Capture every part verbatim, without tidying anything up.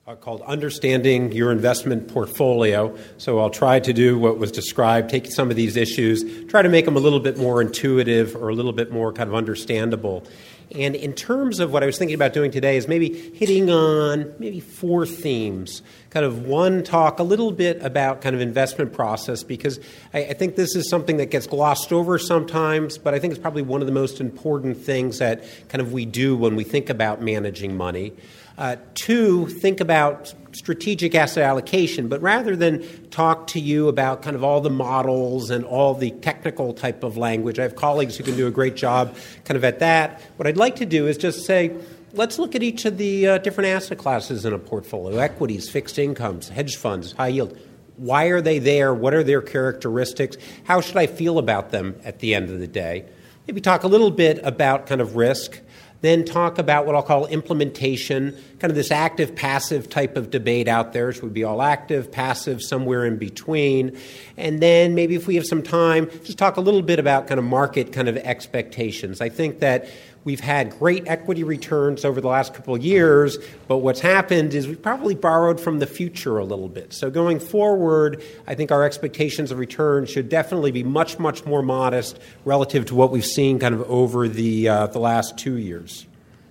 uh, called Understanding Your Investment Portfolio. So I'll try to do what was described, take some of these issues, try to make them a little bit more intuitive or a little bit more kind of understandable. And in terms of what I was thinking about doing today is maybe hitting on maybe four themes. Kind of one, talk a little bit about kind of investment process, because I, I think this is something that gets glossed over sometimes, but I think it's probably one of the most important things that kind of we do when we think about managing money. Uh, two, think about strategic asset allocation, but rather than talk to you about kind of all the models and all the technical type of language, I have colleagues who can do a great job kind of at that. What I'd like to do is just say, let's look at each of the uh, different asset classes in a portfolio: equities, fixed incomes, hedge funds, high yield. Why are they there? What are their characteristics? How should I feel about them at the end of the day? Maybe talk a little bit about kind of risk. Then talk about what I'll call implementation, kind of this active-passive type of debate out there. Should we be all active, passive, somewhere in between? And then maybe if we have some time, just talk a little bit about kind of market kind of expectations. I think that we've had great equity returns over the last couple of years, but what's happened is we've probably borrowed from the future a little bit. So going forward, I think our expectations of return should definitely be much, much more modest relative to what we've seen kind of over the uh, the last two years.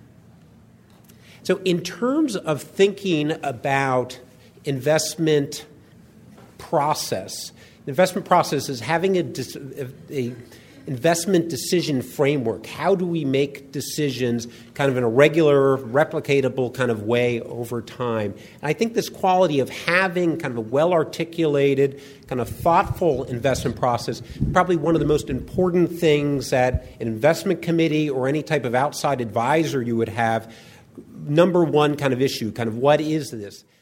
So in terms of thinking about investment process, investment process is having a, a investment decision framework. How do we make decisions kind of in a regular, replicatable kind of way over time? And I think this quality of having kind of a well-articulated, kind of thoughtful investment process is probably one of the most important things that an investment committee or any type of outside advisor you would have. Number one kind of issue, kind of what is this?